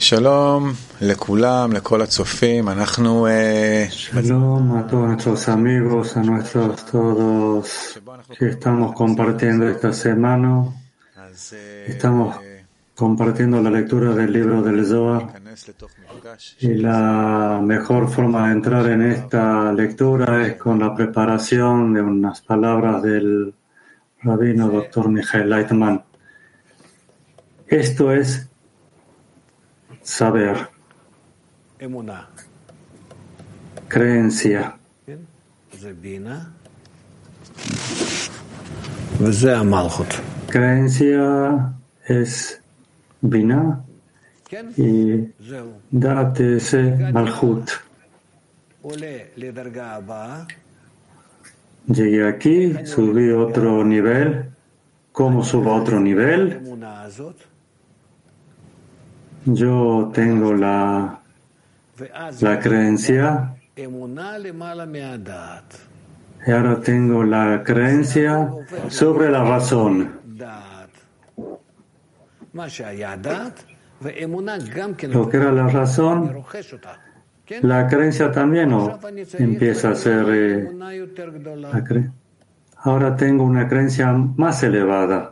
Shalom lekulam, lekol hatzofim. Shalom a todos nuestros amigos, a nuestros todos que estamos compartiendo esta semana. Estamos compartiendo la lectura del libro del Zohar. Y la mejor forma de entrar en esta lectura es con la preparación de unas palabras del rabino Dr. Michael Leitman. Esto es saber, creencia. Creencia es Binah y Dat es Malchut. Llegué aquí, subí otro nivel. ¿Cómo subo a otro nivel? Yo tengo la creencia y ahora tengo la creencia sobre la razón. Lo que era la razón, la creencia también empieza a ser ahora tengo una creencia más elevada.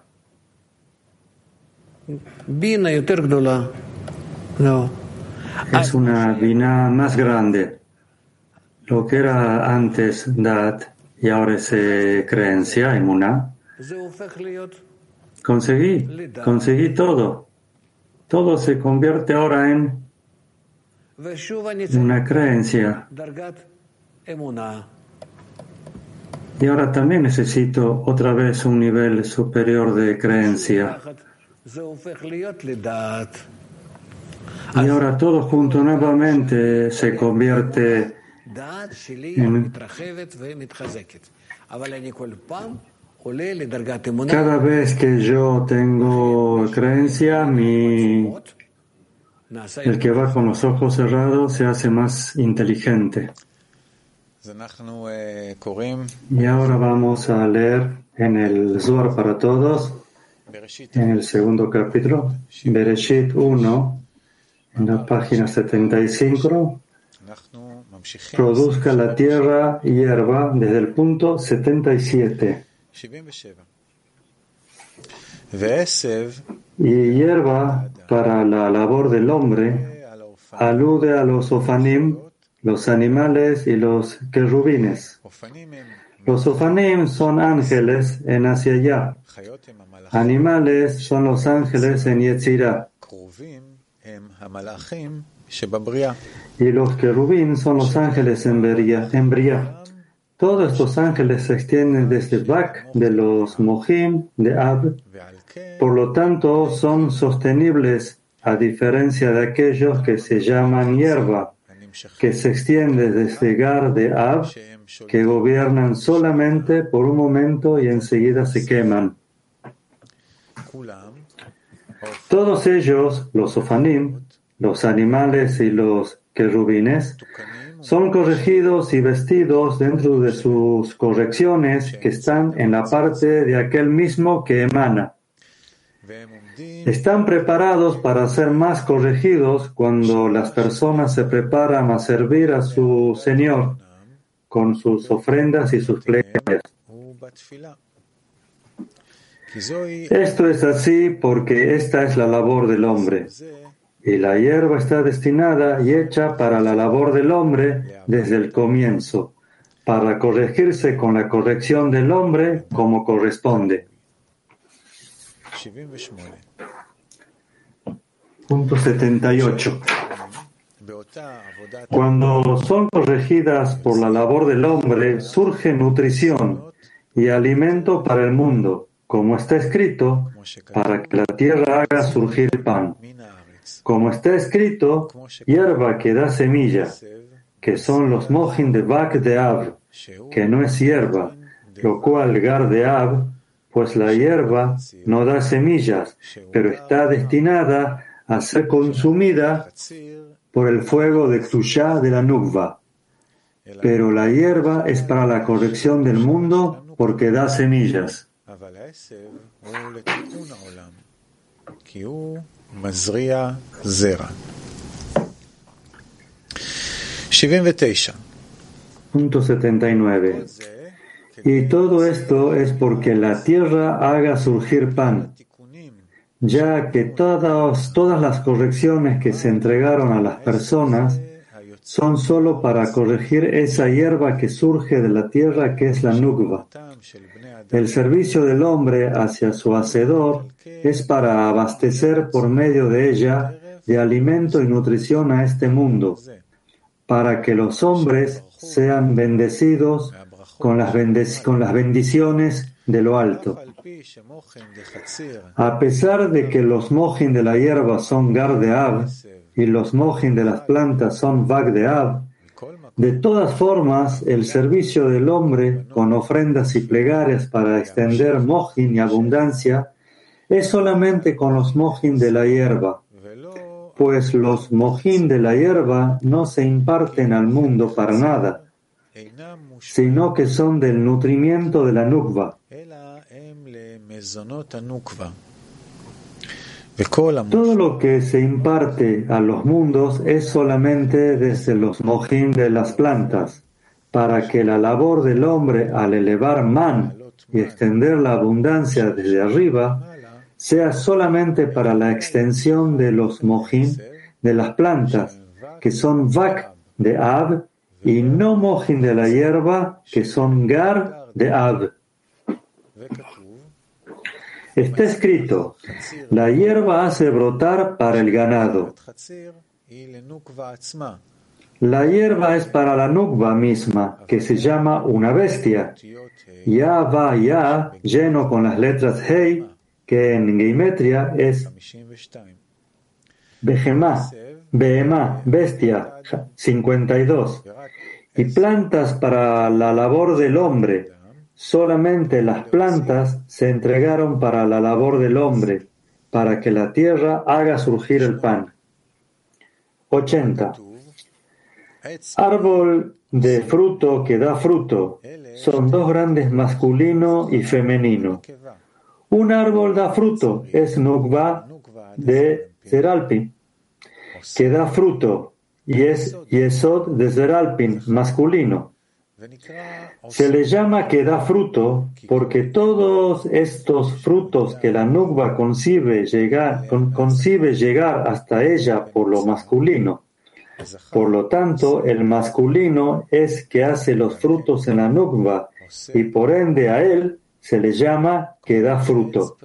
Es una Binah más grande. Lo que era antes Dat y ahora es creencia, Emuná. Conseguí todo. Todo se convierte ahora en una creencia. Y ahora también necesito otra vez un nivel superior de creencia. Y ahora todo junto nuevamente se convierte en... Cada vez que yo tengo creencia, el que va con los ojos cerrados se hace más inteligente. Y ahora vamos a leer en el Zohar para todos, en el segundo capítulo, Bereshit 1, en la página 75, produzca la tierra hierba desde el punto 77. Y hierba para la labor del hombre alude a los ofanim, los animales y los querubines. Los ofanim son ángeles en hacia allá. Animales son los ángeles en Yetzirah. Y los querubín son los ángeles en Briah. Todos estos ángeles se extienden desde Bak de los Mohim de Ab. Por lo tanto, son sostenibles a diferencia de aquellos que se llaman hierba, que se extiende desde Gar de Ab, que gobiernan solamente por un momento y enseguida se queman. Todos ellos, los ofanim, los animales y los querubines, son corregidos y vestidos dentro de sus correcciones que están en la parte de aquel mismo que emana. Están preparados para ser más corregidos cuando las personas se preparan a servir a su Señor con sus ofrendas y sus plegarias. Esto es así porque esta es la labor del hombre. Y la hierba está destinada y hecha para la labor del hombre desde el comienzo, para corregirse con la corrección del hombre como corresponde. Punto 78. Cuando son corregidas por la labor del hombre, surge nutrición y alimento para el mundo, como está escrito, para que la tierra haga surgir pan. Como está escrito, hierba que da semilla, que son los mojin de Bak de Ab, que no es hierba, lo cual Gar de Ab, pues la hierba no da semillas, pero está destinada a ser consumida por el fuego de Ktushá de la Nukva. Pero la hierba es para la corrección del mundo porque da semillas. 79. Punto 79. Y todo esto es porque la tierra haga surgir pan, ya que todas las correcciones que se entregaron a las personas son solo para corregir esa hierba que surge de la tierra, que es la nukva. El servicio del hombre hacia su hacedor es para abastecer por medio de ella de alimento y nutrición a este mundo, para que los hombres sean bendecidos con las bendiciones de lo alto. A pesar de que los mojin de la hierba son gar de Ab y los mojin de las plantas son vag de Ab, de todas formas el servicio del hombre con ofrendas y plegarias para extender mojin y abundancia es solamente con los mojin de la hierba, pues los mojin de la hierba no se imparten al mundo para nada, sino que son del nutrimiento de la nukva. Todo lo que se imparte a los mundos es solamente desde los mojin de las plantas, para que la labor del hombre al elevar man y extender la abundancia desde arriba sea solamente para la extensión de los mojin de las plantas, que son vak de Ab, y no mojin de la hierba, que son gar de Ab. Está escrito, la hierba hace brotar para el ganado. La hierba es para la nukva misma, que se llama una bestia. Ya va ya, lleno con las letras Hei, que en gematria es Behemá, bestia, 52. Y plantas para la labor del hombre. Solamente las plantas se entregaron para la labor del hombre, para que la tierra haga surgir el pan. 80. Árbol de fruto que da fruto. Son dos grandes, masculino y femenino. Un árbol da fruto, es nukva de Zeralpin, que da fruto, y es Yesod de Zeralpin, masculino. Se le llama que da fruto porque todos estos frutos que la nukva concibe llegar hasta ella por lo masculino. Por lo tanto, el masculino es que hace los frutos en la nukva y por ende a él se le llama que da fruto.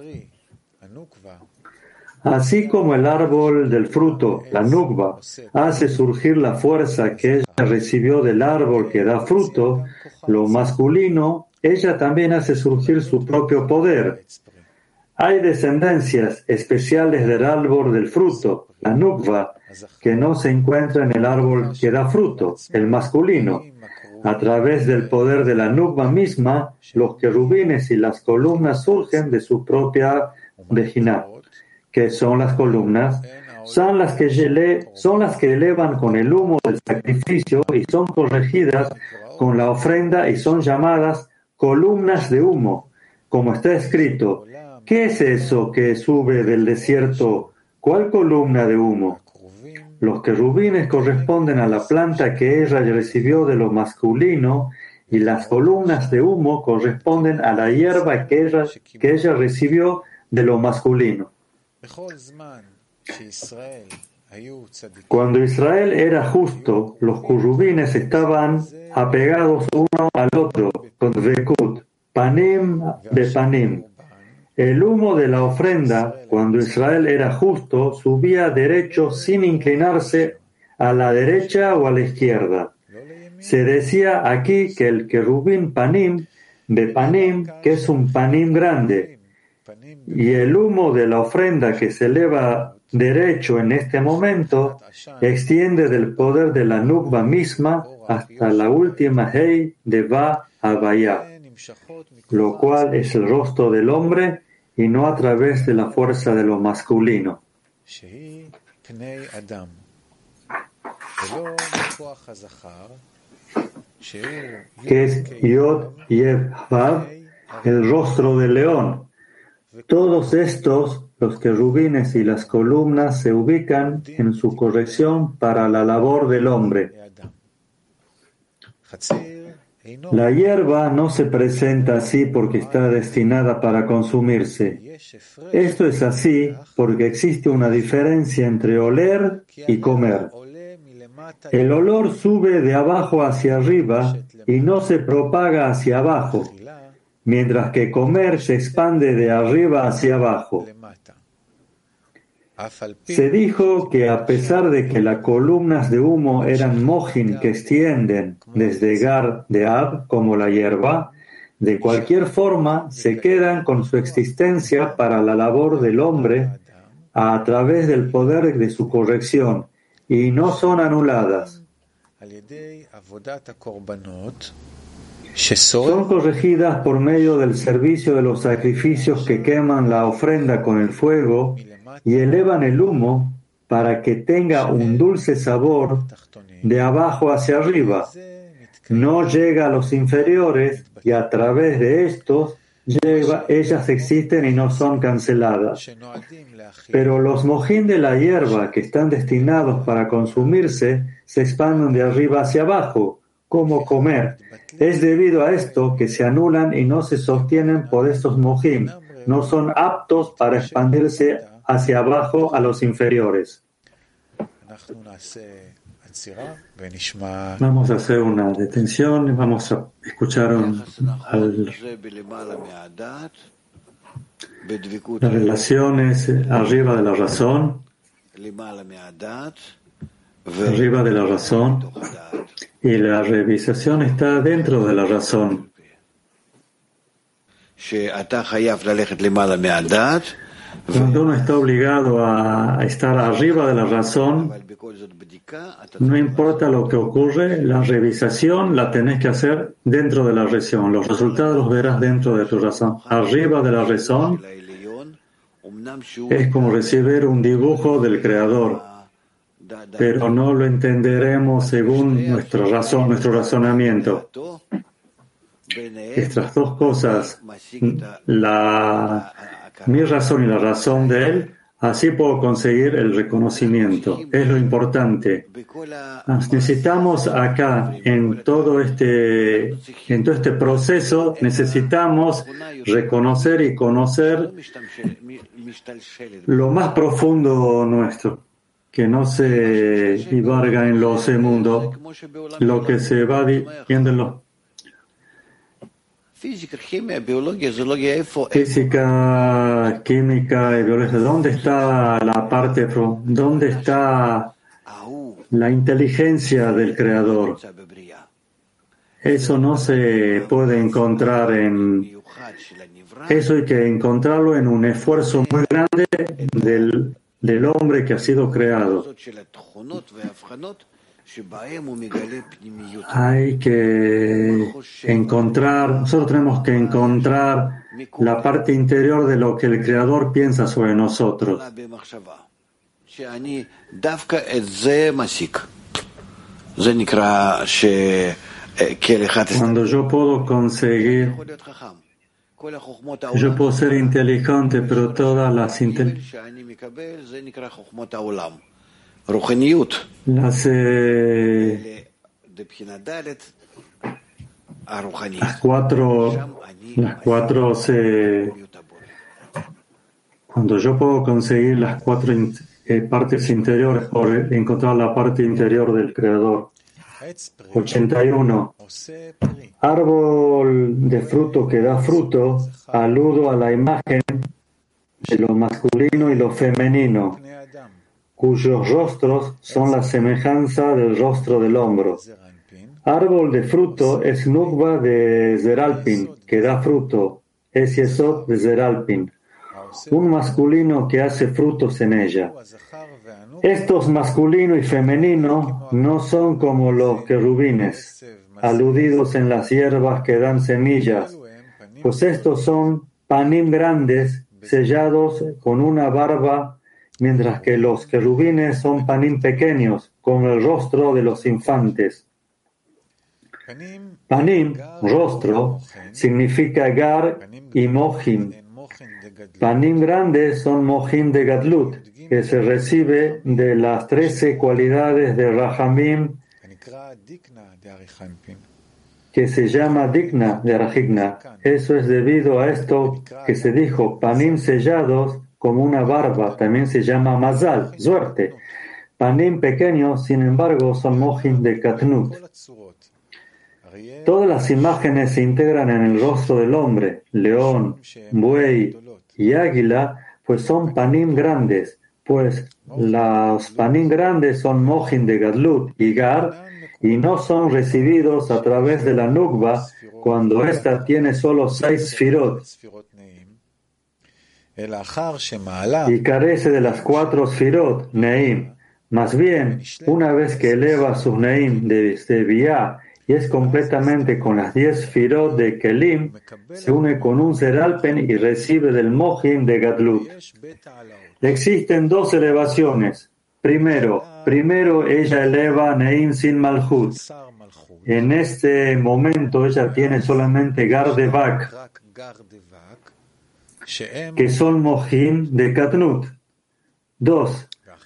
Así como el árbol del fruto, la nukva, hace surgir la fuerza que ella recibió del árbol que da fruto, lo masculino, ella también hace surgir su propio poder. Hay descendencias especiales del árbol del fruto, la nukva, que no se encuentra en el árbol que da fruto, el masculino. A través del poder de la nukva misma, los querubines y las columnas surgen de su propia Bejiná, que son las columnas, son las que elevan con el humo del sacrificio y son corregidas con la ofrenda y son llamadas columnas de humo, como está escrito. ¿Qué es eso que sube del desierto? ¿Cuál columna de humo? Los querubines corresponden a la planta que ella recibió de lo masculino y las columnas de humo corresponden a la hierba que ella recibió de lo masculino. Cuando Israel era justo, los querubines estaban apegados uno al otro, con Vekut, panim de panim. El humo de la ofrenda, cuando Israel era justo, subía derecho sin inclinarse a la derecha o a la izquierda. Se decía aquí que el querubín panim de panim, que es un panim grande, y el humo de la ofrenda que se eleva derecho en este momento extiende del poder de la nukva misma hasta la última Hei de Va Havaya, lo cual es el rostro del hombre y no a través de la fuerza de lo masculino. Que es Yod Yev Vav, el rostro del león. Todos estos, los querubines y las columnas, se ubican en su corrección para la labor del hombre. La hierba no se presenta así porque está destinada para consumirse. Esto es así porque existe una diferencia entre oler y comer. El olor sube de abajo hacia arriba y no se propaga hacia abajo, mientras que comer se expande de arriba hacia abajo. Se dijo que a pesar de que las columnas de humo eran mojin que extienden desde Gar de Ab como la hierba, de cualquier forma se quedan con su existencia para la labor del hombre a través del poder de su corrección y no son anuladas. Son corregidas por medio del servicio de los sacrificios que queman la ofrenda con el fuego y elevan el humo para que tenga un dulce sabor de abajo hacia arriba. No llega a los inferiores y a través de estos ellas existen y no son canceladas. Pero los mojín de la hierba que están destinados para consumirse se expanden de arriba hacia abajo, como comer. Es debido a esto que se anulan y no se sostienen por estos mojín. No son aptos para expandirse hacia abajo a los inferiores. Vamos a hacer una detención y vamos a escuchar las relaciones arriba de la razón, y la revisación está dentro de la razón. Cuando uno está obligado a estar arriba de la razón, no importa lo que ocurre, la revisación la tenés que hacer dentro de la razón. Los resultados los verás dentro de tu razón. Arriba de la razón es como recibir un dibujo del Creador, pero no lo entenderemos según nuestra razón, nuestro razonamiento. Estas dos cosas, mi razón y la razón de él, así puedo conseguir el reconocimiento. Es lo importante. Necesitamos acá, en todo este proceso, necesitamos reconocer y conocer lo más profundo nuestro, que no se divarga en lo mundo, lo que se va viendo en los física, química y biología. ¿Dónde está la parte? ¿Dónde está la inteligencia del Creador? Eso no se puede encontrar eso hay que encontrarlo en un esfuerzo muy grande del hombre que ha sido creado. Hay que nosotros tenemos que encontrar la parte interior de lo que el Creador piensa sobre nosotros. Cuando yo puedo ser inteligente, pero todas las cuando yo puedo conseguir las cuatro partes interiores por encontrar la parte interior del Creador. 81. Árbol de fruto que da fruto, aludo a la imagen de lo masculino y lo femenino, cuyos rostros son la semejanza del rostro del hombro. Árbol de fruto es Nukba de Zeralpin, que da fruto, es Yesod de Zeralpin, un masculino que hace frutos en ella. Estos masculino y femenino no son como los querubines, aludidos en las hierbas que dan semillas, pues estos son panim grandes, sellados con una barba, mientras que los querubines son panim pequeños, con el rostro de los infantes. Panim, rostro, significa gar y mojim. Panim grandes son mojim de Gadlut, que se recibe de las 13 cualidades de Rahamim que se llama digna de Arjigna. Eso es debido a esto que se dijo, panim sellados como una barba, también se llama mazal, suerte. Panim pequeños, sin embargo, son mojin de Katnut. Todas las imágenes se integran en el rostro del hombre, león, buey y águila, pues son panim grandes, pues los panim grandes son mojin de Gadlut y Gar, y no son recibidos a través de la Nukba cuando ésta tiene solo 6 sfirot y carece de las 4 sfirot, Neim. Más bien, una vez que eleva sus Neim de Biyah y es completamente con las 10 sfirot de Kelim, se une con un Zeralpen y recibe del Mojin de Gadlut. Existen 2 elevaciones. Primero, ella eleva Neim sin Malhut. En este momento ella tiene solamente Gar de Vak, que son Mojin de Katnut. 2.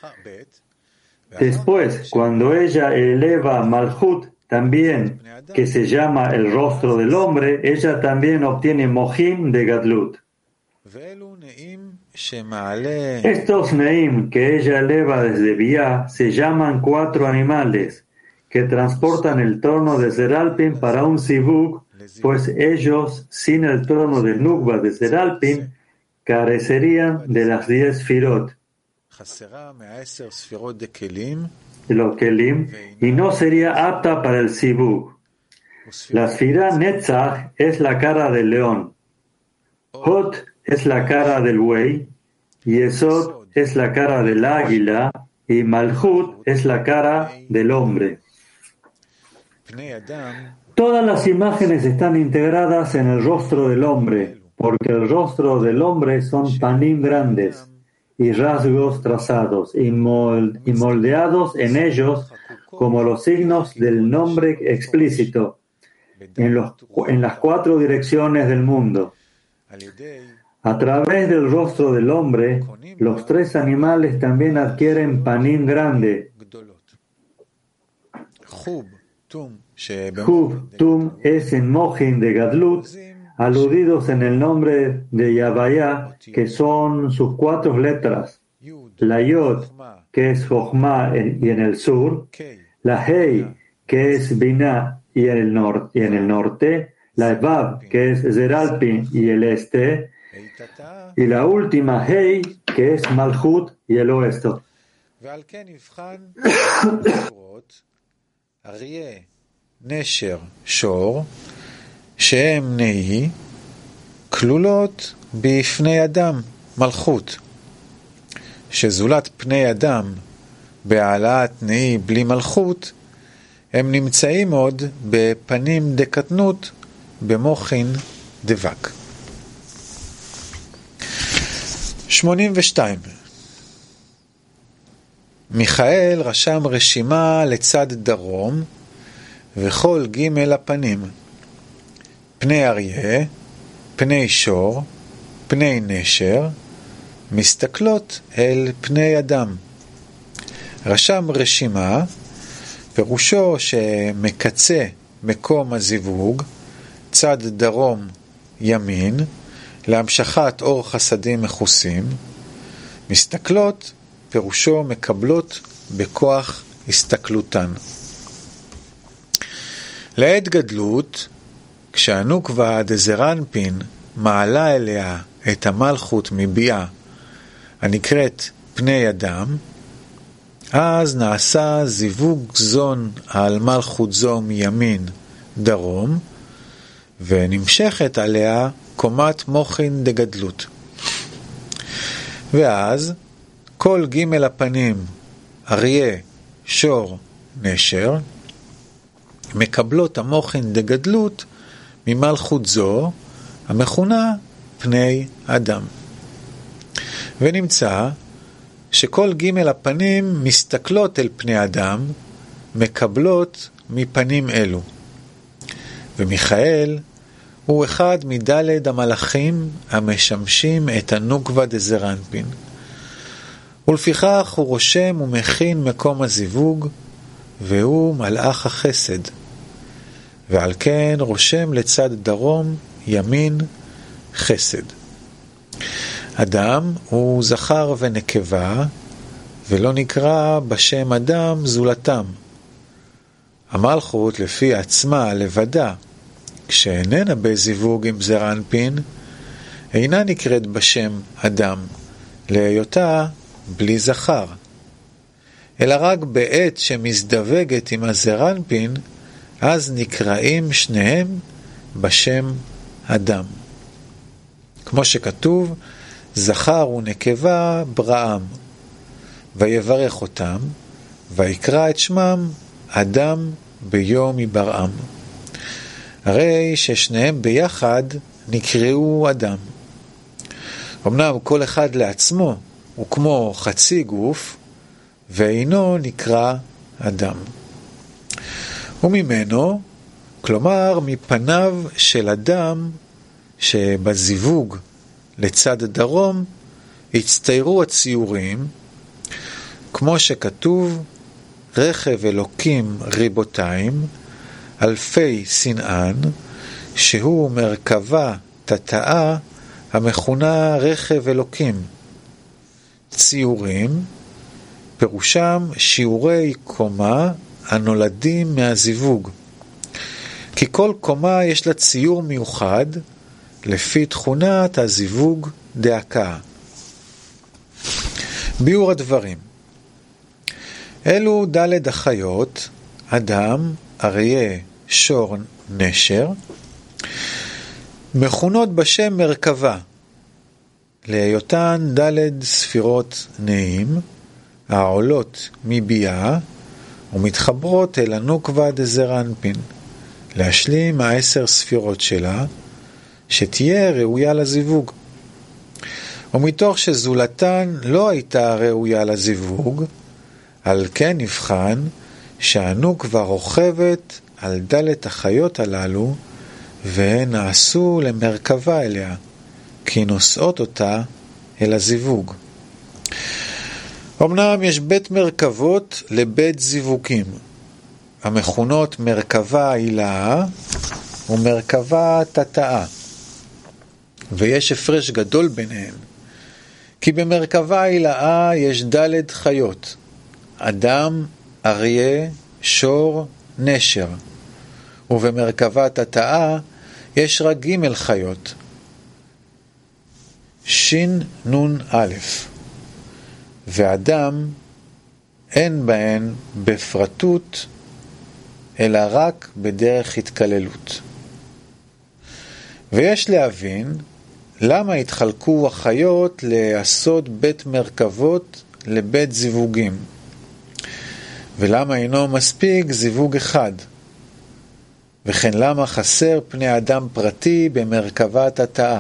Después, cuando ella eleva Malhut, también, que se llama el rostro del hombre, ella también obtiene Mojin de Gadlut. Estos Neim que ella eleva desde Biyah se llaman 4 animales que transportan el trono de Zeralpin para un Zivug, pues ellos, sin el trono de Nukba de Zeralpin, carecerían de las 10 Sfirot de los Kelim y no sería apta para el Zivug. La Sfirá Netzach es la cara del león, Hot es la cara del buey, Yesod es la cara del águila y Malhut es la cara del hombre. Todas las imágenes están integradas en el rostro del hombre, porque el rostro del hombre son panim grandes y rasgos trazados y moldeados en ellos como los signos del nombre explícito en las 4 direcciones del mundo. A través del rostro del hombre, los 3 animales también adquieren panim grande. Hub, Tum es en Mojin de Gadlut, aludidos en el nombre de Yavaya, que son sus 4 letras. La Yod, que es Jochma y en el sur. La Hei, que es Binah y en el norte. La Vav, que es Zeralpin y el este. Y la última Hei, que es Malhut y el oeste. נשר, שור, שהם נהי, כלולות בפני אדם, מלכות. שזולת פני אדם בהעלאת נהי בלי מלכות, הם נמצאים עוד בפנים דקטנות, במוחין דבק. 82. מיכאל רשם רשימה לצד דרום, וכל ג' הפנים, פני אריה, פני שור, פני נשר, מסתכלות אל פני אדם. רשם רשימה, פירושו שמקצה מקום הזיווג, צד דרום ימין, להמשכת אור חסדים מכוסים, מסתכלות, פירושו מקבלות בכוח הסתכלותן. לעת גדלות, כשהנוקבה דזרנפין מעלה אליה את המלכות מביאה הנקראת פני אדם, אז נעשה זיווג זון על מלכות זו מימין דרום, ונמשכת עליה קומת מוחין דגדלות. ואז כל ג' הפנים, אריה, שור, נשר, מקבלות המוחין דגדלות ממלכות זו, המכונה פני אדם. ונמצא שכל ג' הפנים מסתכלות אל פני אדם, מקבלות מפנים אלו. ומיכאל הוא אחד מדלת המלאכים המשמשים את הנוקבה דזרנפין. ולפיכך הוא רושם ומכין מקום הזיווג, והוא מלאך החסד. ועל כן רושם לצד דרום ימין חסד. אדם הוא זכר ונקבה, ולא נקרא בשם אדם זולתם. המלכות לפי עצמה לבדה, כשאיננה בזיווג עם זעיר אנפין, אינה נקראת בשם אדם, להיותה בלי זכר. אלא רק בעת שמזדווגת עם הזעיר אנפין, אז נקראים שניהם בשם אדם. כמו שכתוב, זכר ונקבה בראם, ויברך אותם, ויקרא את שמם אדם ביום יברעם. הרי ששניהם ביחד נקראו אדם. אמנם כל אחד לעצמו הוא כמו חצי גוף, ואינו נקרא אדם. וממנו, כלומר מפניו של אדם שבזיווג לצד דרום, הצטיירו הציורים, כמו שכתוב, רכב אלוקים ריבותיים, אלפי שנאן, שהוא מרכבה תתאה המכונה רכב אלוקים. ציורים, פירושם שיעורי קומה הנולדים מהזיווג. כי כל קומה יש לה ציור מיוחד, לפי תכונת הזיווג דאקה. ביאור הדברים. אלו ד' החיות, אדם, אריה, שור, נשר, מכונות בשם מרכבה, להיותן ד' ספירות נעים, העולות מביאה, ומתחברות אל הנוקבה דזעיר אנפין, להשלים 10 ספירות שלה, שתהיה ראויה לזיווג. ומתוך שזולתן לא הייתה ראויה לזיווג, על כן נבחן שהנוקבה רוכבת על ד' החיות הללו, והן נעשו למרכבה אליה, כי נושאות אותה אל הזיווג. אמנם יש בית מרכבות לבית זיווגים, המכונות מרכבה הילאה ומרכבה תתאה, ויש הפרש גדול ביניהן, כי במרכבה הילאה יש ד' חיות, אדם, אריה, שור, נשר, ובמרכבה תתאה יש רק ג' חיות, שין נון א', ואדם אין בהן בפרטות, אלא רק בדרך התקללות. ויש להבין למה התחלקו החיות לעשות בית מרכבות לבית זיווגים, ולמה אינו מספיק זיווג אחד, וכן למה חסר פני אדם פרטי במרכבה תתאה.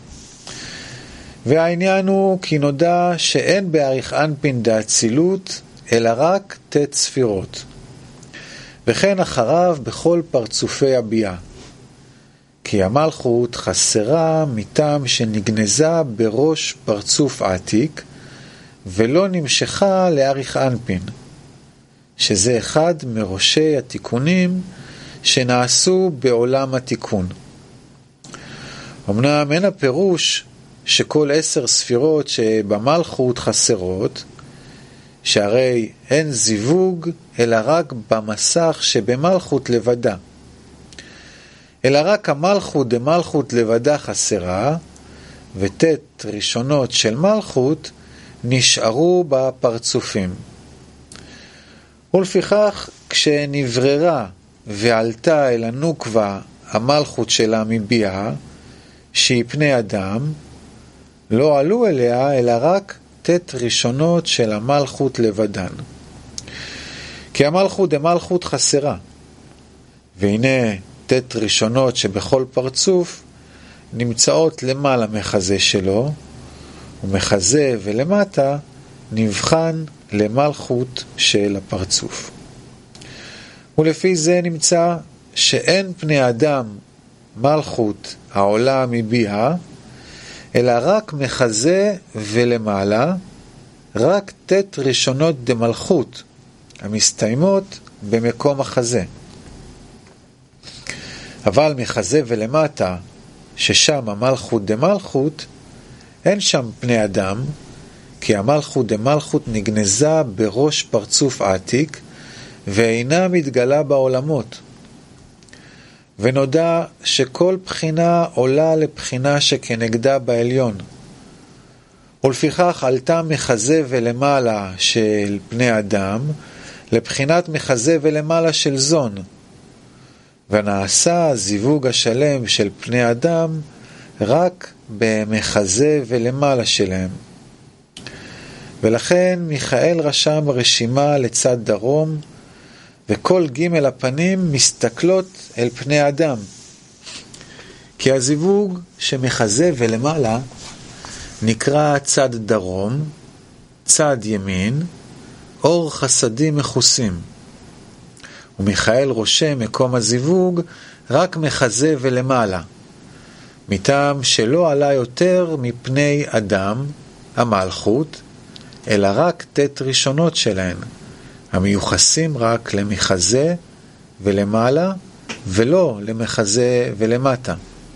והעניין הוא כי נודע שאין בעריך אנפין דאצילות, אלא רק ת' ספירות. וכן אחריו בכל פרצופי הביאה. כי המלכות חסרה מטעם שנגנזה בראש פרצוף עתיק, ולא נמשכה לעריך אנפין, שזה אחד מראשי התיקונים שנעשו בעולם התיקון. אמנם אין הפירוש שכל 10 ספירות שבמלכות חסרות, שהרי אין זיווג אלא רק במסך שבמלכות לבדה, אלא רק המלכות דמלכות לבדה חסרה, ות' ראשונות של מלכות נשארו בפרצופים. ולפיכך כשנבררה ועלתה אל הנוקבה המלכות שלה מביאה, שהיא פני אדם, לא עלו אליה אלא רק ת' ראשונות של המלכות לבדן. כי המלכות דמלכות חסרה, והנה ת' ראשונות שבכל פרצוף נמצאות למעלה מחזה שלו, ומחזה ולמטה נבחן למלכות של הפרצוף. ולפי זה נמצא שאין פני אדם מלכות העולה מביאה, אלא רק מחזה ולמעלה, רק ת' ראשונות דמלכות, המסתיימות במקום החזה. אבל מחזה ולמטה, ששם המלכות דמלכות, אין שם פני אדם, כי המלכות דמלכות נגנזה בראש פרצוף עתיק, ואינה מתגלה בעולמות. ונודע שכל בחינה עולה לבחינה שכנגדה בעליון. ולפיכך עלתה מחזה ולמעלה של פני אדם, לבחינת מחזה ולמעלה של זון. ונעשה הזיווג השלם של פני אדם רק במחזה ולמעלה שלהם. ולכן מיכאל רשם רשימה לצד דרום, וכל ג' הפנים מסתכלות אל פני אדם. כי הזיווג שמחזה ולמעלה נקרא צד דרום, צד ימין, אור חסדים מחוסים. ומיכאל רושם מקום הזיווג רק מחזה ולמעלה, מטעם שלא עלה יותר מפני אדם, המלכות, אלא רק תת ראשונות שלהן, המיוחסים רק למחזה ולמעלה, ולא למחזה ולמטה.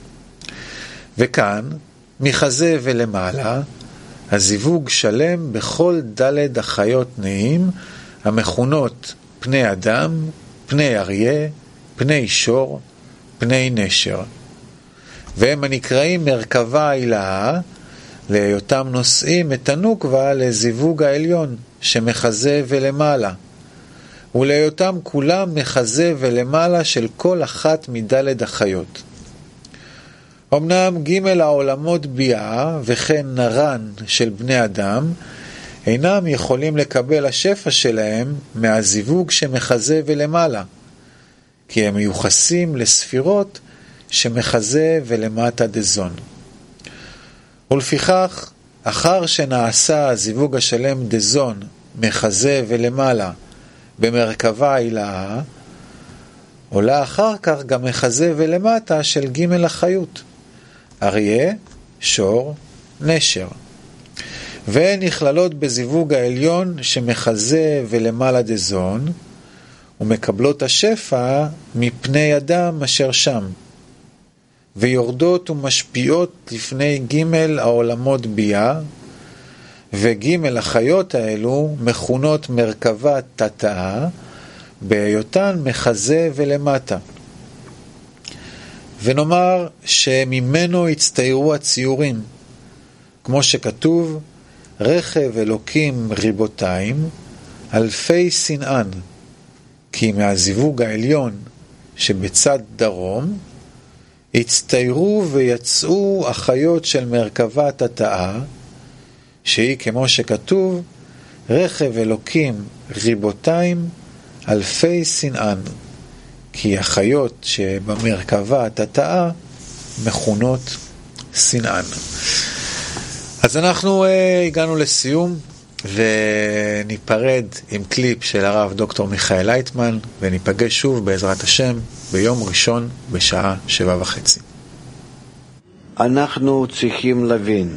וכאן, מחזה ולמעלה, הזיווג שלם בכל דלת החיות נעים, המכונות פני אדם, פני אריה, פני שור, פני נשר. והם הנקראים מרכבה הילאה, להיותם נושאים את הנוקבה לזיווג העליון, שמחזה ולמעלה, ולהיותם כולם מחזה ולמעלה של כל אחת מדלת החיות. אמנם ג' העולמות ביאה וכן נרן של בני אדם, אינם יכולים לקבל השפע שלהם מהזיווג שמחזה ולמעלה, כי הם מיוחסים לספירות שמחזה ולמטה דזון. ולפיכך, אחר שנעשה הזיווג השלם דזון, מחזה ולמעלה, במרכבה הילאה, עולה אחר כך גם מחזה ולמטה של ג' החיות, אריה, שור, נשר. והן נכללות בזיווג העליון שמחזה ולמעלה דזון, ומקבלות השפע מפני אדם אשר שם, ויורדות ומשפיעות לפני ג' העולמות ביאה, וג' החיות האלו מכונות מרכבה תתאה, בהיותן מחזה ולמטה. ונאמר שממנו הצטיירו הציורים, כמו שכתוב, רכב אלוקים ריבותיים, אלפי שנאן, כי מהזיווג העליון שבצד דרום, הצטיירו ויצאו החיות של מרכבה תתאה, שהיא כמו שכתוב, רכב אלוקים ריבותיים, אלפי שנאן, כי החיות שבמרכבה תתאה מכונות שנאן. אז אנחנו הגענו לסיום, וניפרד עם קליפ של הרב דוקטור מיכאל לייטמן, וניפגש שוב בעזרת השם ביום ראשון בשעה 7:30. אנחנו צריכים להבין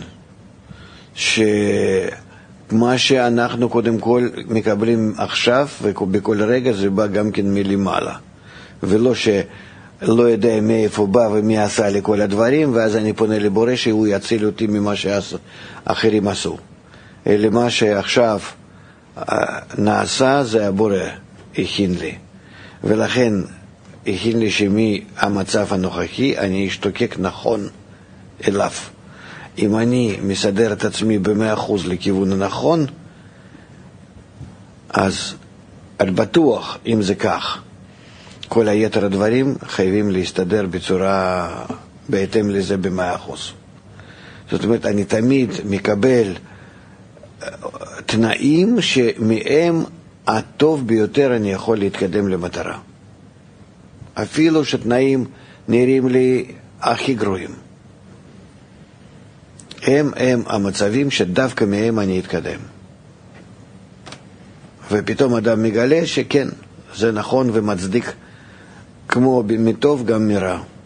שמה שאנחנו קודם כל מקבלים עכשיו ובכל רגע זה בא גם כן מלמעלה, ולא שלא יודע מאיפה בא ומי עשה לי כל הדברים ואז אני פונה לבורא שהוא יציל אותי ממה שאחרים עשו. אלא מה שעכשיו נעשה זה הבורא הכין לי, ולכן הכין לי שמהמצב הנוכחי אני אשתוקק נכון אליו. אם אני מסדר את עצמי ב100% לכיוון הנכון, אז על בטוח, אם זה כך, כל היתר הדברים חייבים להסתדר בצורה בהתאם לזה ב100%. זאת אומרת, אני תמיד מקבל תנאים שמהם הטוב ביותר אני יכול להתקדם למטרה. אפילו שתנאים נראים לי הכי גרועים. הם המצבים שדווקא מהם אני אתקדם. ופתאום אדם מגלה שכן, זה נכון ומצדיק כמו מטוב גם מרע.